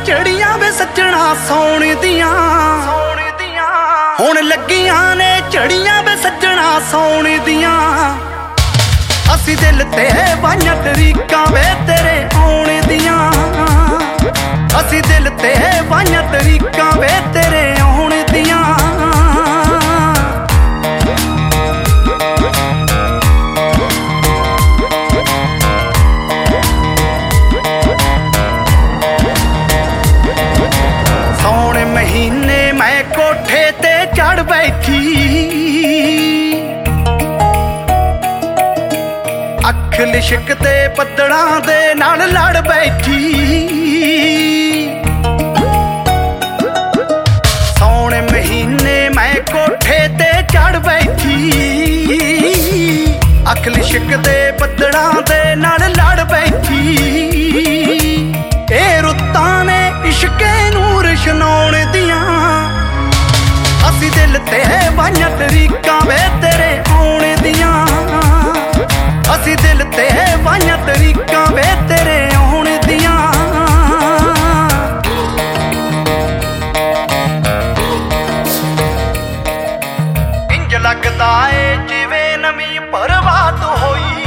ਚੜੀਆਂ ਵੇ ਸੱਜਣਾ ਸੌਣ ਦੀਆਂ ਹੁਣ ਲੱਗੀਆਂ ਨੇ ਚੜੀਆਂ ਵੇ ਸੱਜਣਾ ਸੌਣ ਦੀਆਂ ਅਸੀਂ ਦਿਲ ਤੇ ਵਾਈਆਂ ਤਰੀਕਾਂ ਵੇ ਤੇਰੇ ਆਉਣ ਦੀਆਂ ਅਸੀਂ ਦਿਲ ਤੇ ਵਾਈਆਂ ਤਰੀਕਾਂ ਵੇ ਤੇਰੇ ਆਉਣ ਦੀਆਂ ਸੌਣ ਮਹੀਨੇ ਮੈਂ ਕੋਠੇ ਤੇ ਚੜ ਬੈਠੀ ਅੱਖ ਲਿਸ਼ਕ ਤੇ ਬੱਦਲਾਂ ਦੇ ਨਾਲ ਲੜ ਬੈਠੀ ਸੌਣ ਮਹੀਨੇ ਮੈਂ ਕੋਠੇ ਤੇ ਚੜ ਬੈਠੀ ਅੱਖ ਲਿਸ਼ਕ ਤੇ ਬੱਦਲਾਂ ਦੇ ਨਾਲ ਲੜ ਬੈਠੀ ਇਹ ਰੁੱਤਾਂ ਨੇ ਇਸ਼ਕੇ ਨੂੰ ਰਸ਼ਨਾਉਣ ਦੀਆਂ ਅਸੀਂ ਦਿਲ ਤੇ ਵਾਈਆਂ ਤਰੀਕਾਂ ਵੇ ਤੇਰੇ ਆਉਣ ਦੀਆਂ ਅਸੀਂ ਦਿਲ ਤੇ ਵਾਈਆਂ ਤਰੀਕਾਂ ਵੇ ਤੇਰੇ ਆਉਣ ਦੀਆਂ ਇੰਜ ਲੱਗਦਾ ਏ ਜਿਵੇਂ ਨਵੀਂ ਪਰਵਾਤ ਹੋਈ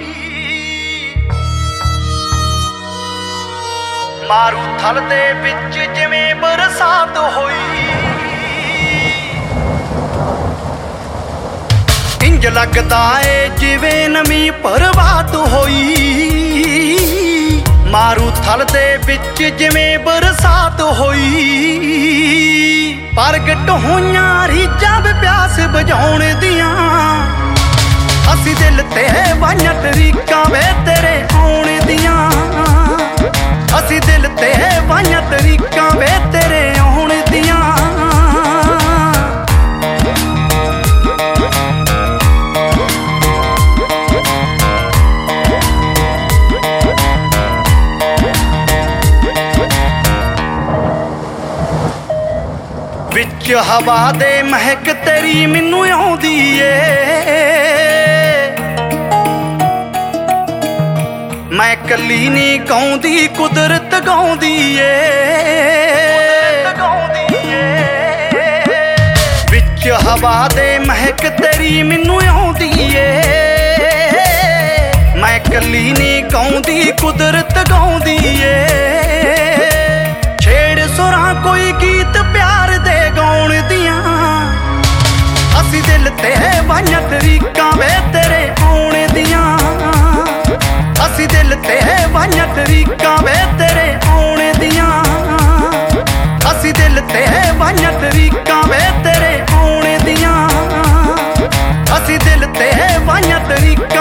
ਮਾਰੂ ਥਲ ਦੇ ਵਿੱਚ ਜਿਵੇਂ ਬਰਸਾਤ ਹੋਈ ਇੰਜ ਲੱਗਦਾ ਏ ਜਿਵੇਂ ਨਵੀਂ ਪਰਵਾਤ ਹੋਈ ਮਾਰੂ ਥਲ ਦੇ ਵਿੱਚ ਜਿਵੇਂ ਬਰਸਾਤ ਹੋਈ ਪ੍ਰਗਟ ਹੋਈਆਂ ਰੀਝਾਂ ਵੇ ਪਿਆਸ ਬੁਝਾਉਣ ਦੀਆਂ ਅਸੀਂ ਦਿਲ ਤੇ ਵਾਈਆਂ ਤਰੀਕਾਂ ਵੇ ਤੇਰੇ ਆਉਣ ਦੀਆਂ ਅਸੀਂ ਦਿਲ ਤੇ ਵਾਈਆਂ ਤਰੀਕਾਂ ਵੇ ਤੇਰੇ ਆਉਣ ਦੀਆਂ ਵਿੱਚ ਹਵਾ ਦੇ ਮਹਿਕ ਤੇਰੀ ਮੈਨੂੰ ਆਉਂਦੀ ਏ ਮੈਂ ਕੱਲੀ ਨੀ ਗਾਉਂਦੀ ਕੁਦਰਤ ਗਾਉਂਦੀ ਏ ਵਿੱਚ ਹਵਾ ਦੇ ਮਹਿਕ ਤੇਰੀ ਮੈਨੂੰ ਆਉਂਦੀ ਏ ਮੈਂ ਕੱਲੀ ਨੀ ਗਾਉਂਦੀ ਕੁਦਰਤ ਗਾਉਂਦੀ ਏ ਛੇੜ ਸੁਰਾਂ ਕੋਈ ਗੀਤ ਪਿਆਰ ਦੇ ਗਾਉਣ ਦੀਆਂ ਅਸੀਂ ਦਿਲ ਤੇ ਵਾਈਆਂ ਤਰੀਕਾਂ ਵੇ ਤੇਰੇ ਆਉਣ ਦੀਆਂ ਅਸੀਂ ਦਿਲ ਤੇ ਵਾਈਆਂ ਤਰੀਕਾਂ ਵੇ ਤੇਰੇ ਆਉਣ ਦੀਆਂ ਅਸੀਂ ਦਿਲ ਤੇ ਵਾਈਆਂ ਤਰੀਕਾਂ ਵੇ ਤੇਰੇ ਆਉਣ ਦੀਆਂ ਅਸੀਂ ਦਿਲ ਤੇ ਵਾਈਆਂ ਤਰੀਕਾਂ